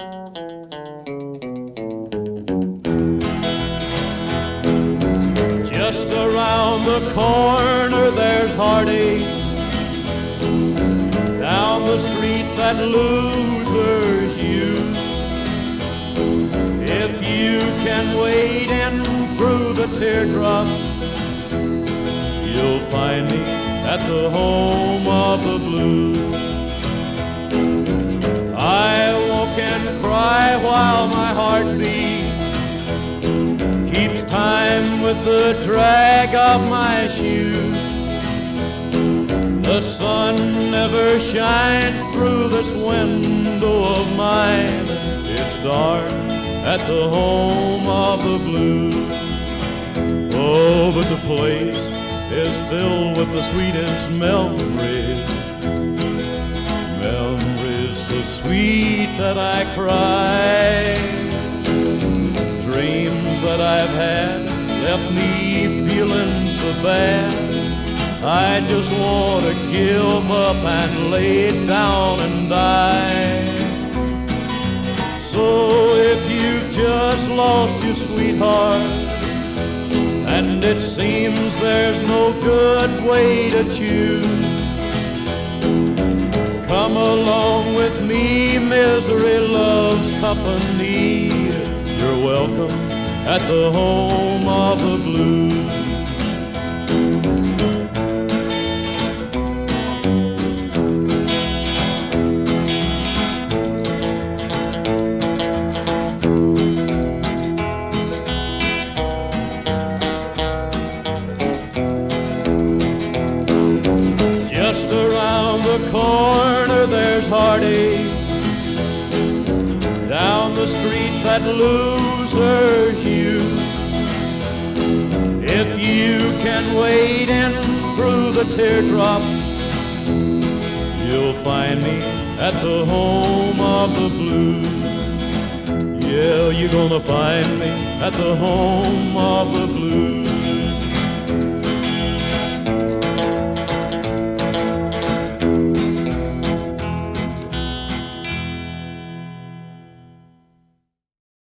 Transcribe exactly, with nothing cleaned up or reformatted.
Just around the corner there's heartache, down the street that losers use. If you can wade in through the teardrops, you'll find me at the home of the blues. I walk and cry while my heart beats, keeps time with the drag of my shoes. The sun never shines through this window of mine. It's dark at the home of the blues. Oh, but the place is filled with the sweetest memories, memories so sweet that I cry. Dreams that I've had left me feeling so bad, I just want to give up and lay down and die. So if you've just lost your sweetheart, and it seems there's no good way to choose, come along with me, misery loves company. You're welcome at the home of the blues. Just around the corner there's heartaches, down the street that losers use. If you can wade in through the teardrop, you'll find me at the home of the blues. Yeah, you're gonna find me at the home of the blues.